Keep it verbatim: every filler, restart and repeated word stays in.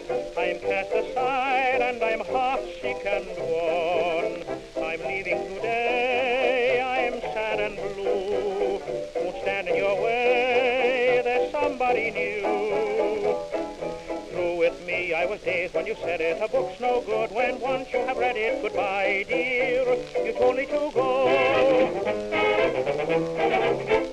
I'm cast aside and I'm heart-sick and worn. I'm leaving today, I'm sad and blue. Won't stand in your way, there's somebody new. Through with me, I was dazed when you said it. A book's no good when once you have read it. Goodbye, dear, you told me to go.